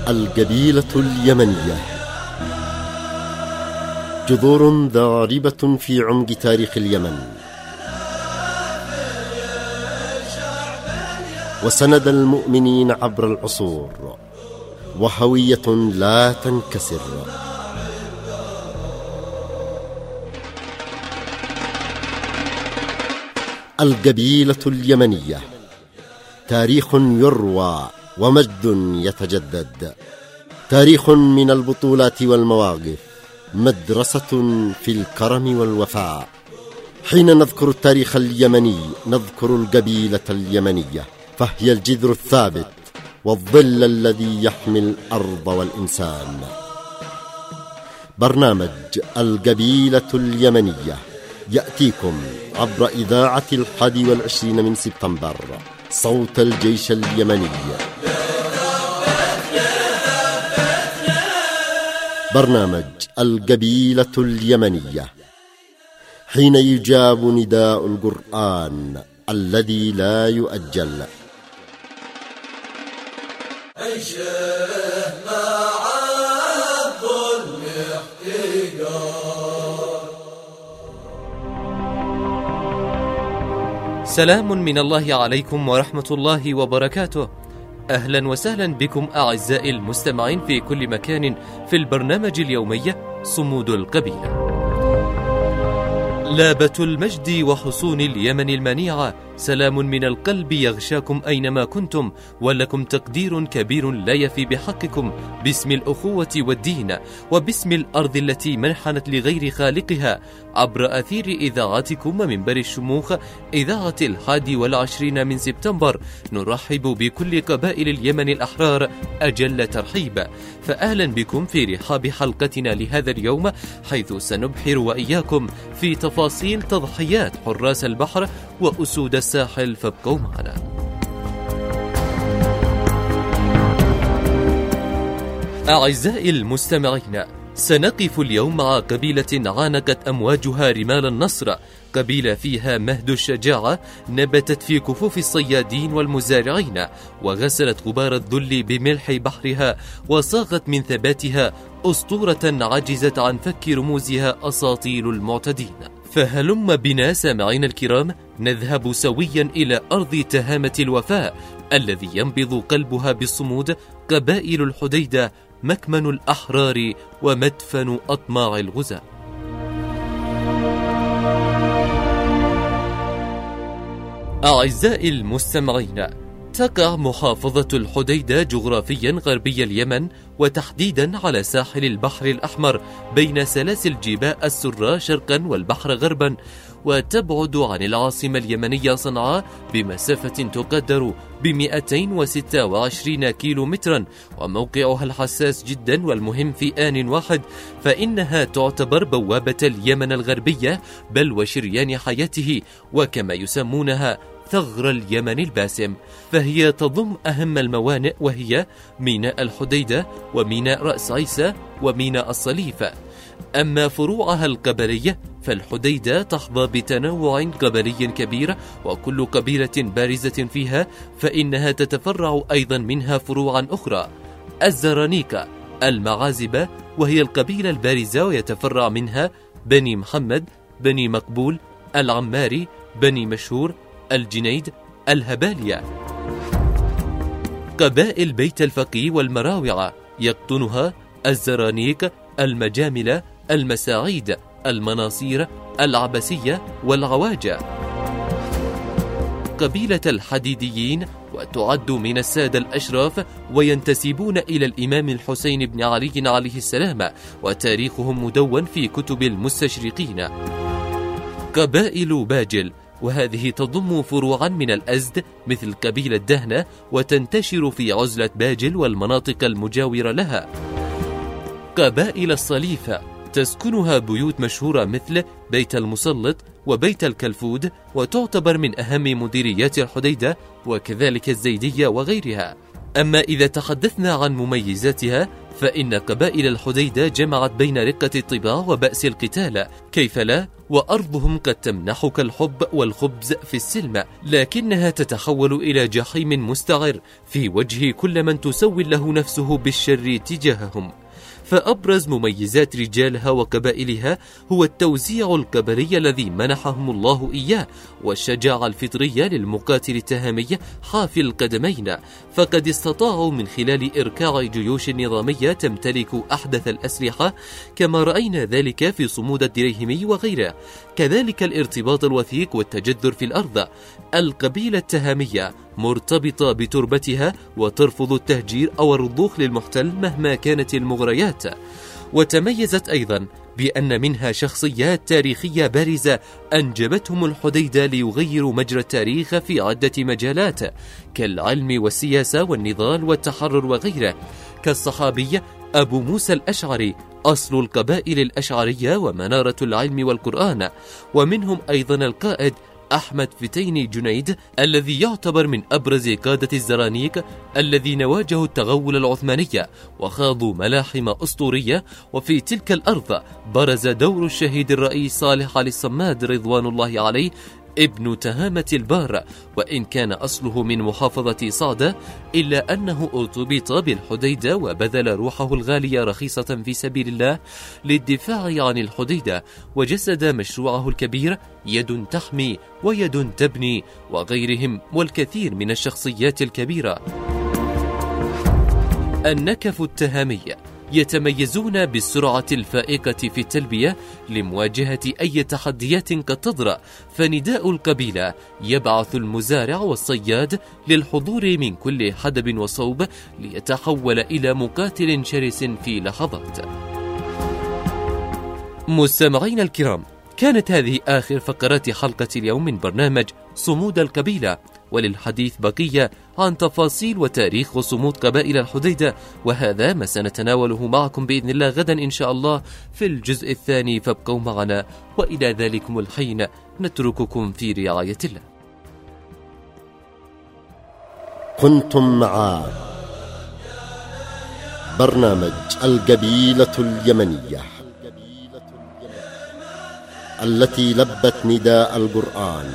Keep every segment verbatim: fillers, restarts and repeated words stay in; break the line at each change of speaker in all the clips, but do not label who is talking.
القبيلة اليمنية جذور ضاربة في عمق تاريخ اليمن، وسند المؤمنين عبر العصور، وهوية لا تنكسر. القبيلة اليمنية تاريخ يروى ومجد يتجدد، تاريخ من البطولات والمواقف، مدرسة في الكرم والوفاء. حين نذكر التاريخ اليمني نذكر القبيلة اليمنية، فهي الجذر الثابت والظل الذي يحمي الأرض والإنسان. برنامج القبيلة اليمنية يأتيكم عبر إذاعة الحادي والعشرين من سبتمبر، صوت الجيش اليمني. برنامج القبيلة اليمنية، حين يجاب نداء القرآن الذي لا يؤجل.
سلام من الله عليكم ورحمة الله وبركاته. أهلا وسهلا بكم أعزائي المستمعين في كل مكان في البرنامج اليومي صمود القبيلة. لابة المجد وحصون اليمن المنيعة، سلام من القلب يغشاكم أينما كنتم، ولكم تقدير كبير لا يفي بحقكم، باسم الأخوة والدين، وباسم الأرض التي منحنت لغير خالقها، عبر أثير إذاعتكم ومنبر الشموخ إذاعة الحادي والعشرين من سبتمبر. نرحب بكل قبائل اليمن الأحرار أجل ترحيب، فأهلا بكم في رحاب حلقتنا لهذا اليوم، حيث سنبحر وإياكم في تفاصيل تضحيات حراس البحر وأسود الساحل، فابقوا معنا. أعزائي المستمعين، سنقف اليوم مع قبيلة عانقت أمواجها رمال النصر، قبيلة فيها مهد الشجاعة، نبتت في كفوف الصيادين والمزارعين، وغسلت غبار الذل بملح بحرها، وصاغت من ثباتها أسطورة عجزت عن فك رموزها أساطيل المعتدين. فهلم بنا سامعين الكرام نذهب سويا إلى أرض تهامة الوفاء الذي ينبض قلبها بالصمود، قبائل الحديدة، مكمن الأحرار ومدفن أطماع الغزاة. أعزائي المستمعين، تقع محافظة الحديدة جغرافيا غربي اليمن، وتحديدا على ساحل البحر الأحمر بين سلاسل جباء السرة شرقا والبحر غربا، وتبعد عن العاصمة اليمنية صنعاء بمسافة تقدر ب مئتين وستة وعشرين كيلو مترا، وموقعها الحساس جدا والمهم في آن واحد، فإنها تعتبر بوابة اليمن الغربية بل وشريان حياته، وكما يسمونها ثغر اليمن الباسم، فهي تضم أهم الموانئ، وهي ميناء الحديدة وميناء رأس عيسى وميناء الصليفة. أما فروعها القبلية فالحديدة تحظى بتنوع قبلي كبير، وكل قبيلة بارزة فيها فإنها تتفرع أيضا منها فروعا أخرى. الزرانيكة، المعازبة، وهي القبيلة البارزة، ويتفرع منها بني محمد، بني مقبول، العماري، بني مشهور، الجنيد، الهبالية. قبائل بيت الفقي والمراوعة يقطنها الزرانيك، المجاملة، المساعيد، المناصير، العبسية والعواجة. قبيلة الحديديين، وتعد من السادة الأشراف، وينتسبون إلى الإمام الحسين بن علي عليه السلام، وتاريخهم مدون في كتب المستشرقين. قبائل باجل، وهذه تضم فروعا من الأزد مثل قبيلة دهنة، وتنتشر في عزلة باجل والمناطق المجاورة لها. قبائل الصليفة تسكنها بيوت مشهورة مثل بيت المسلط وبيت الكلفود، وتعتبر من أهم مديريات الحديدة، وكذلك الزيدية وغيرها. أما إذا تحدثنا عن مميزاتها فإن قبائل الحديدة جمعت بين رقة الطباع وبأس القتال، كيف لا وأرضهم قد تمنحك الحب والخبز في السلم، لكنها تتحول إلى جحيم مستعر في وجه كل من تسول له نفسه بالشر تجاههم. فأبرز مميزات رجالها وقبائلها هو التوزيع القبلي الذي منحهم الله إياه، والشجاعة الفطرية للمقاتل التهامي حافي القدمين، فقد استطاعوا من خلال إركاع جيوش نظامية تمتلك أحدث الأسلحة، كما رأينا ذلك في صمود الدريهمي وغيره. كذلك الارتباط الوثيق والتجذر في الأرض. القبيلة التهامية مرتبطة بتربتها وترفض التهجير أو الرضوخ للمحتل مهما كانت المغريات. وتميزت أيضا بأن منها شخصيات تاريخية بارزة أنجبتهم الحديدة ليغيروا مجرى التاريخ في عدة مجالات كالعلم والسياسة والنضال والتحرر وغيره، كالصحابي أبو موسى الأشعري أصل القبائل الأشعرية ومنارة العلم والقرآن، ومنهم أيضا القائد أحمد فتيني جنيد الذي يعتبر من أبرز قادة الزرانيق الذين واجهوا التغول العثماني وخاضوا ملاحم أسطورية. وفي تلك الأرض برز دور الشهيد الرئيس صالح علي الصماد رضوان الله عليه ابن تهامة البار، وإن كان أصله من محافظة صعدة إلا أنه ارتبط بالحديدة وبذل روحه الغالية رخيصة في سبيل الله للدفاع عن الحديدة، وجسد مشروعه الكبير يد تحمي ويد تبني وغيرهم والكثير من الشخصيات الكبيرة. النكف التهامي يتميزون بالسرعة الفائقة في التلبية لمواجهة أي تحديات قد تطرأ، فنداء القبيلة يبعث المزارع والصياد للحضور من كل حدب وصوب ليتحول إلى مقاتل شرس في لحظات. مستمعين الكرام، كانت هذه آخر فقرات حلقة اليوم من برنامج صمود القبيلة، وللحديث بقية عن تفاصيل وتاريخ وصمود قبائل الحديدة، وهذا ما سنتناوله معكم بإذن الله غدا إن شاء الله في الجزء الثاني، فابقوا معنا، وإلى ذلكم الحين نترككم في رعاية الله.
كنتم مع برنامج القبيلة اليمنية التي لبت نداء القرآن،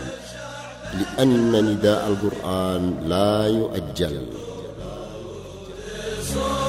لأن نداء القرآن لا يؤجل.